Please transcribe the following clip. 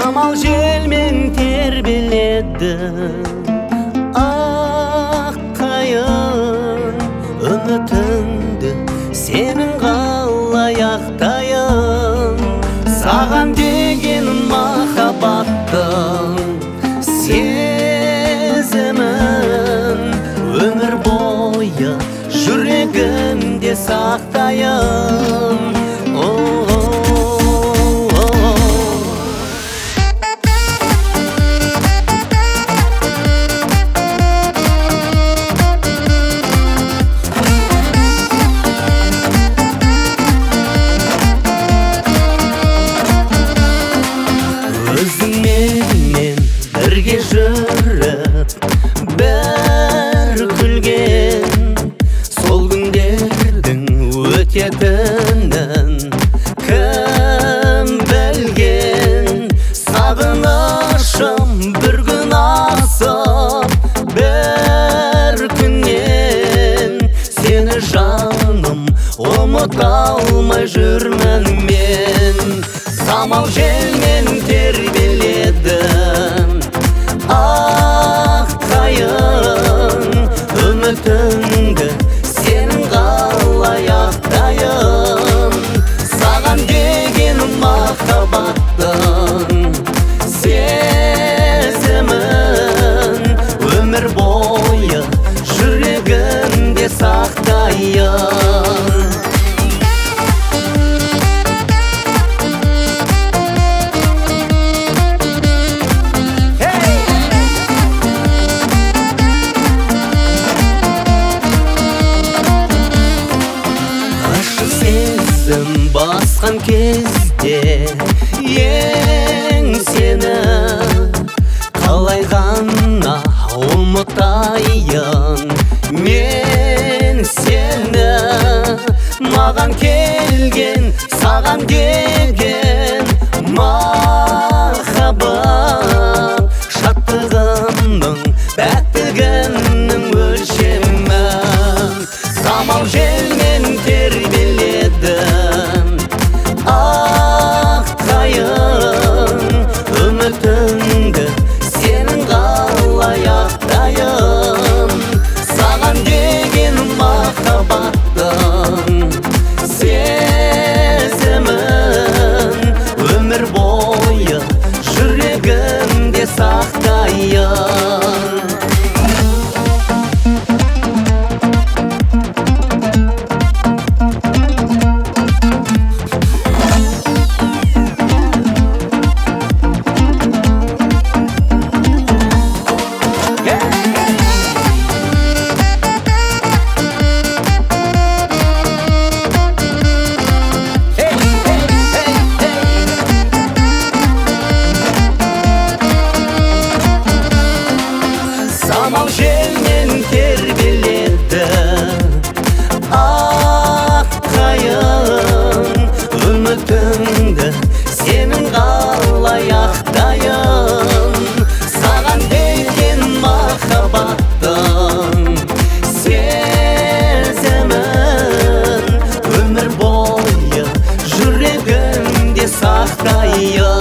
самал желмен тербеледі ақ қайың үмітіңді сенің қалай ақтайын саған деген махаббаттың сезімін өмір бойы жүрегімде сақтайын. Өзіңмен бірге жүріп бір күлген сол күндердің өтетінін кім білген сағынышым бір күн асып бір күннен сені жаным ұмыта алмай жүрмін мен. Самал желмен тербеледі ақ қайың үмітіңді сенің қалай ақтайын саған деген махаббаттың сезімін өмір бойы жүрегімде сақтайын. Басқан кезде ең сені қалай ғана ұмытайын мен сені маған келген саған деген махаббат шаттығымның пәктігімнің өлшемі самал желмен тербеледі ақ қайың үмітіңді сенің қалай ақтайын саған деген махаббаттың сезімін өмір бойы жүрегімде сақтайын. Самал желмен тербеледі ақ қайың үмітіңді сенің қалай ақтайын саған деген махаббаттың сезімін өмір бойы жүрегімде сақтайын.